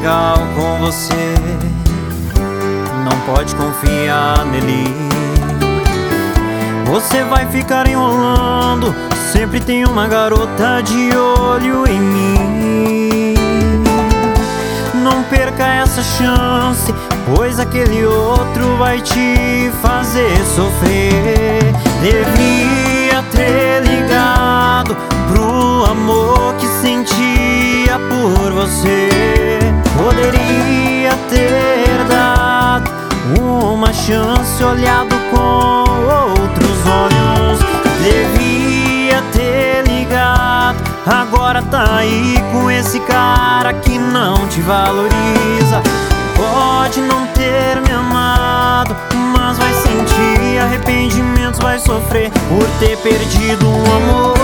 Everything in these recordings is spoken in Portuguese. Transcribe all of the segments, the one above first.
legal com você, não pode confiar nele. Você vai ficar enrolando, sempre tem uma garota de olho em mim. Não perca essa chance, pois aquele outro vai te fazer sofrer. Devia ter ligado pro amor que sentia por você. Poderia ter dado uma chance, olhado com outros olhos. Devia ter ligado, agora tá aí com esse cara que não te valoriza. Pode não ter me amado, mas vai sentir arrependimentos, vai sofrer por ter perdido um amor.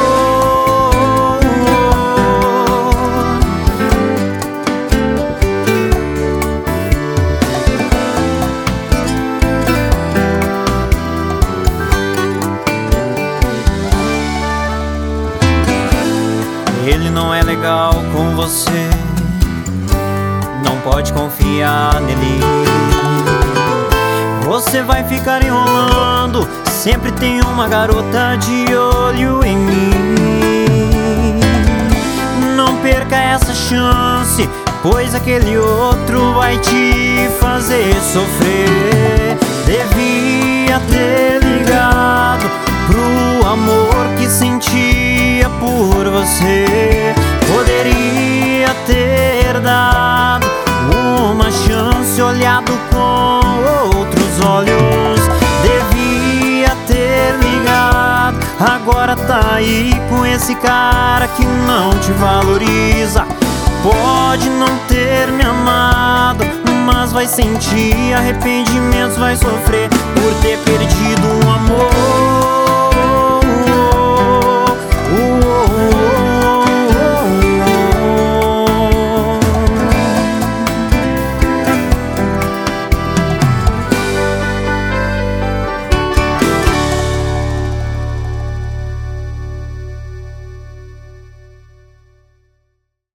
Ele não é legal com você, não pode confiar nele. Você vai ficar enrolando, sempre tem uma garota de olho em mim. Não perca essa chance, pois aquele outro vai te fazer sofrer. Devia ter ligado pro amor que sentia por você. Poderia ter dado uma chance, olhado com outros olhos. Devia ter ligado, agora tá aí com esse cara que não te valoriza. Pode não ter me amado, mas vai sentir arrependimentos, vai sofrer por ter perdido um amor.